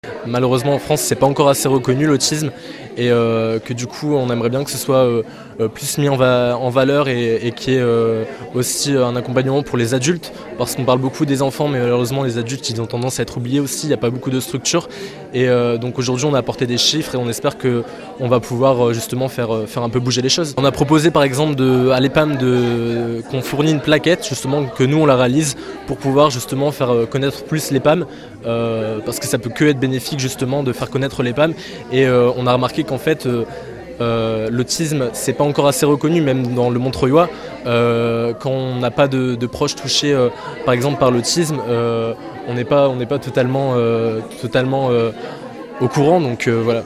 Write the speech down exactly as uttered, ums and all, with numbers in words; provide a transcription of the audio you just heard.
Malheureusement en France c'est pas encore assez reconnu l'autisme et euh, que du coup on aimerait bien que ce soit euh, plus mis en, va en valeur et, et qu'il y ait euh, aussi un accompagnement pour les adultes parce qu'on parle beaucoup des enfants mais malheureusement les adultes ils ont tendance à être oubliés aussi, il n'y a pas beaucoup de structures et euh, donc aujourd'hui on a apporté des chiffres et on espère qu'on va pouvoir justement faire, faire un peu bouger les choses. On a proposé par exemple de, à l'E P A M de, qu'on fournit une plaquette justement que nous on la réalise pour pouvoir justement faire connaître plus l'E P A M euh, parce que ça peut que être bénéfique justement de faire connaître l'E P A M et euh, on a remarqué qu'en fait euh, euh, l'autisme c'est pas encore assez reconnu même dans le Montreuillois euh, quand on n'a pas de, de proches touchés euh, par exemple par l'autisme euh, on n'est pas, on n'est pas totalement, euh, totalement euh, au courant donc euh, voilà.